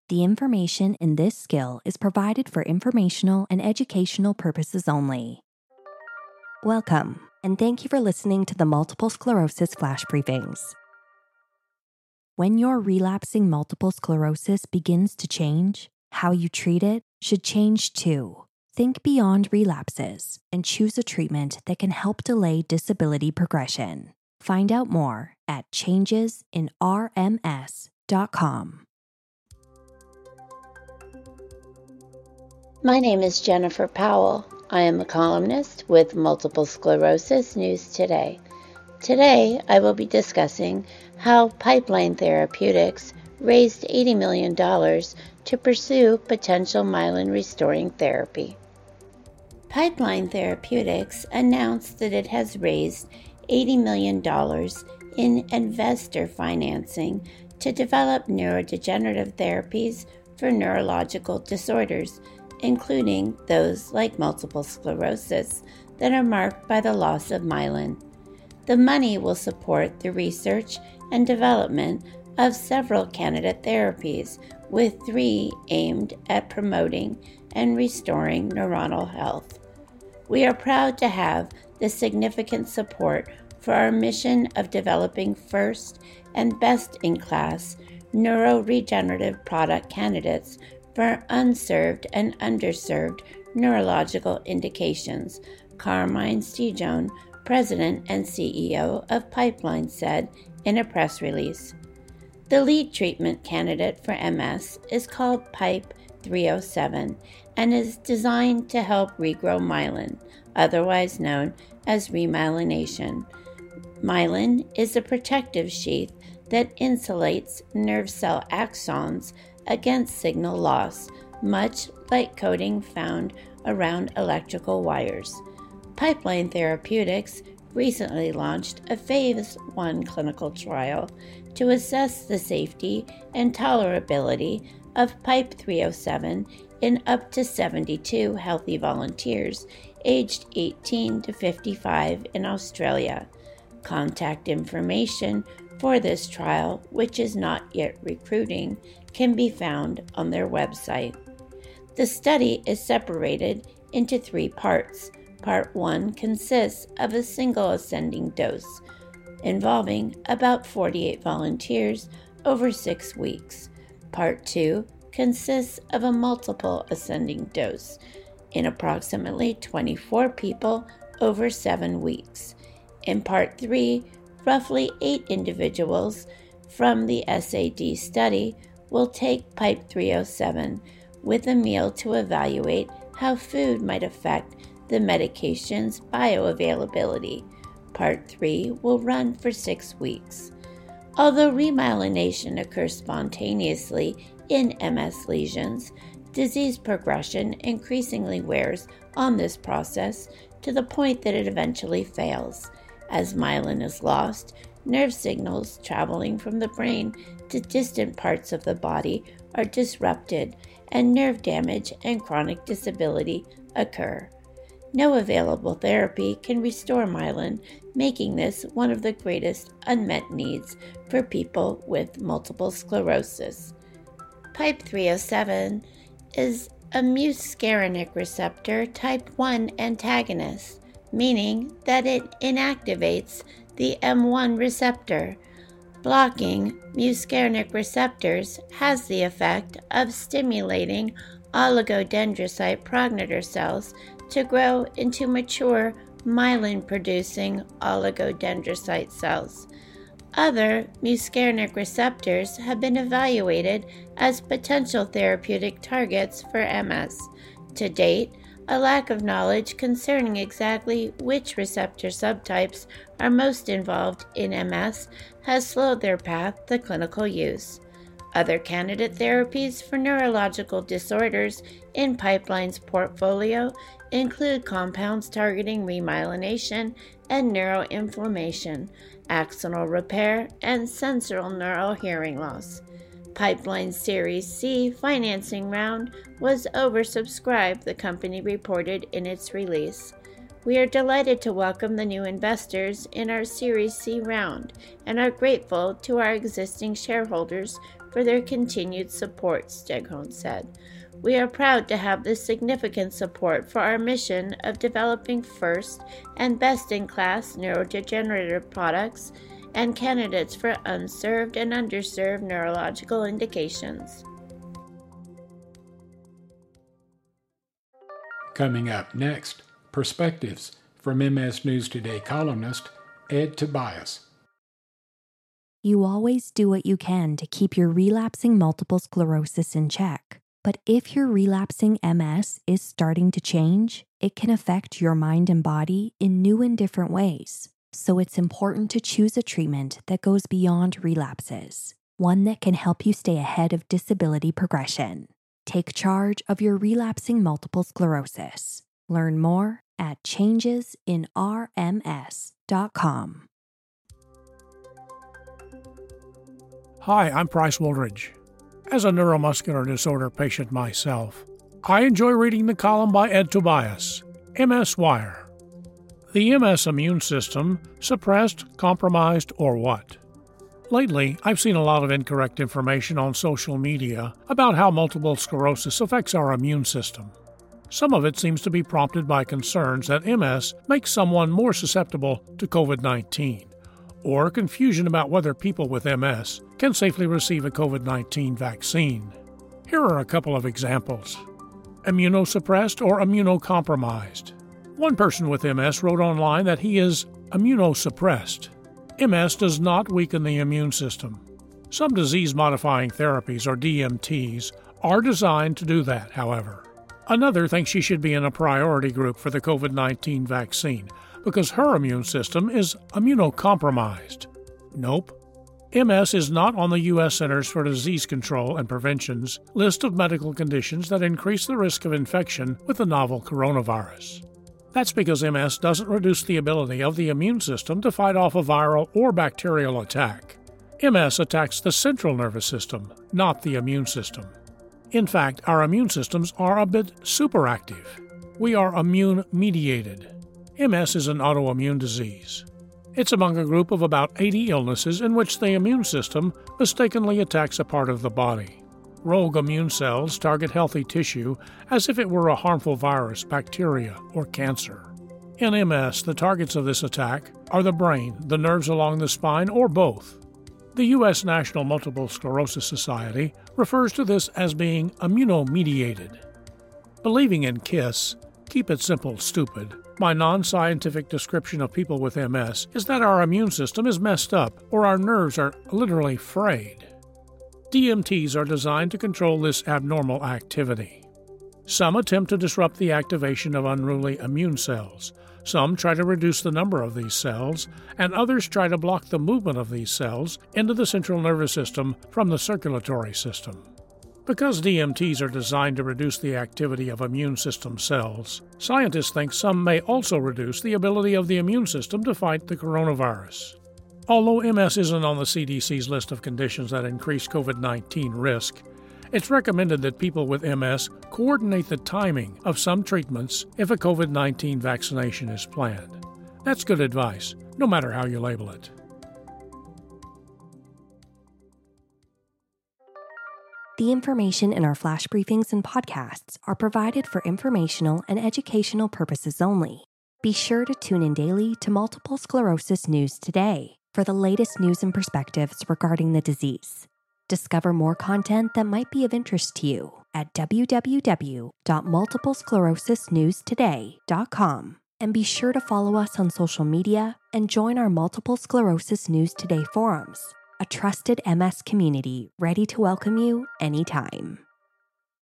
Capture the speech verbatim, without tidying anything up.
The information in this skill is provided for informational and educational purposes only. Welcome, and thank you for listening to the Multiple Sclerosis Flash Briefings. When your relapsing multiple sclerosis begins to change, how you treat it should change too. Think beyond relapses and choose a treatment that can help delay disability progression. Find out more at changes in R M S dot com. My name is Jennifer Powell. I am a columnist with Multiple Sclerosis News Today. Today, I will be discussing how Pipeline Therapeutics raised eighty million dollars to pursue potential myelin-restoring therapy. Pipeline Therapeutics announced that it has raised eighty million dollars in investor financing to develop neurodegenerative therapies for neurological disorders, including those like multiple sclerosis that are marked by the loss of myelin. The money will support the research and development of several candidate therapies, with three aimed at promoting and restoring neuronal health. We are proud to have the significant support for our mission of developing first and best-in-class neuroregenerative product candidates for unserved and underserved neurological indications, Carmine Stejone, President and C E O of Pipeline, said in a press release. The lead treatment candidate for M S is called Pipe three oh seven and is designed to help regrow myelin, otherwise known as remyelination. Myelin is a protective sheath that insulates nerve cell axons against signal loss, much like coating found around electrical wires. Pipeline Therapeutics recently launched a phase one clinical trial to assess the safety and tolerability of Pipe three oh seven in up to seventy-two healthy volunteers aged eighteen to fifty-five in Australia. Contact information for this trial, which is not yet recruiting, can be found on their website. The study is separated into three parts. Part one consists of a single ascending dose, involving about forty-eight volunteers over six weeks. Part two consists of a multiple ascending dose in approximately twenty-four people over seven weeks. In Part three, roughly eight individuals from the S A D study will take Pipe three oh seven with a meal to evaluate how food might affect the medication's bioavailability. Part three will run for six weeks. Although remyelination occurs spontaneously in M S lesions, disease progression increasingly wears on this process to the point that it eventually fails. As myelin is lost, nerve signals traveling from the brain to distant parts of the body are disrupted, and nerve damage and chronic disability occur. No available therapy can restore myelin, making this one of the greatest unmet needs for people with multiple sclerosis. Pipe three oh seven is a muscarinic receptor type one antagonist, meaning that it inactivates the M one receptor. Blocking muscarinic receptors has the effect of stimulating oligodendrocyte progenitor cells to grow into mature myelin-producing oligodendrocyte cells. Other muscarinic receptors have been evaluated as potential therapeutic targets for M S. To date, a lack of knowledge concerning exactly which receptor subtypes are most involved in M S has slowed their path to clinical use. Other candidate therapies for neurological disorders in Pipeline's portfolio include compounds targeting remyelination and neuroinflammation, axonal repair, and sensory neural hearing loss. Pipeline's Series C financing round was oversubscribed, the company reported in its release. We are delighted to welcome the new investors in our Series C round and are grateful to our existing shareholders for their continued support, Stegholm said. We are proud to have this significant support for our mission of developing first and best-in-class neurodegenerative products and candidates for unserved and underserved neurological indications. Coming up next, perspectives from M S News Today columnist Ed Tobias. You always do what you can to keep your relapsing multiple sclerosis in check. But if your relapsing M S is starting to change, it can affect your mind and body in new and different ways. So it's important to choose a treatment that goes beyond relapses, one that can help you stay ahead of disability progression. Take charge of your relapsing multiple sclerosis. Learn more at changes in R M S dot com. Hi, I'm Price Woolridge. As a neuromuscular disorder patient myself, I enjoy reading the column by Ed Tobias, M S Wire. The M S immune system, suppressed, compromised, or what? Lately, I've seen a lot of incorrect information on social media about how multiple sclerosis affects our immune system. Some of it seems to be prompted by concerns that M S makes someone more susceptible to covid nineteen, or confusion about whether people with M S can safely receive a covid nineteen vaccine. Here are a couple of examples. Immunosuppressed or immunocompromised. One person with M S wrote online that he is immunosuppressed. M S does not weaken the immune system. Some disease-modifying therapies, or D M Ts, are designed to do that, however. Another thinks she should be in a priority group for the covid nineteen vaccine because her immune system is immunocompromised. Nope. M S is not on the U S Centers for Disease Control and Prevention's list of medical conditions that increase the risk of infection with the novel coronavirus. That's because M S doesn't reduce the ability of the immune system to fight off a viral or bacterial attack. M S attacks the central nervous system, not the immune system. In fact, our immune systems are a bit superactive. We are immune-mediated. M S is an autoimmune disease. It's among a group of about eighty illnesses in which the immune system mistakenly attacks a part of the body. Rogue immune cells target healthy tissue as if it were a harmful virus, bacteria, or cancer. In M S, the targets of this attack are the brain, the nerves along the spine, or both. The U S National Multiple Sclerosis Society refers to this as being immunomediated. Believing in KISS, keep it simple, stupid, my non-scientific description of people with M S is that our immune system is messed up or our nerves are literally frayed. D M Ts are designed to control this abnormal activity. Some attempt to disrupt the activation of unruly immune cells. Some try to reduce the number of these cells, and others try to block the movement of these cells into the central nervous system from the circulatory system. Because D M Ts are designed to reduce the activity of immune system cells, scientists think some may also reduce the ability of the immune system to fight the coronavirus. Although M S isn't on the C D C's list of conditions that increase covid nineteen risk, it's recommended that people with M S coordinate the timing of some treatments if a covid nineteen vaccination is planned. That's good advice, no matter how you label it. The information in our flash briefings and podcasts are provided for informational and educational purposes only. Be sure to tune in daily to Multiple Sclerosis News Today for the latest news and perspectives regarding the disease. Discover more content that might be of interest to you at w w w dot multiple sclerosis news today dot com. And be sure to follow us on social media and join our Multiple Sclerosis News Today forums, a trusted M S community ready to welcome you anytime.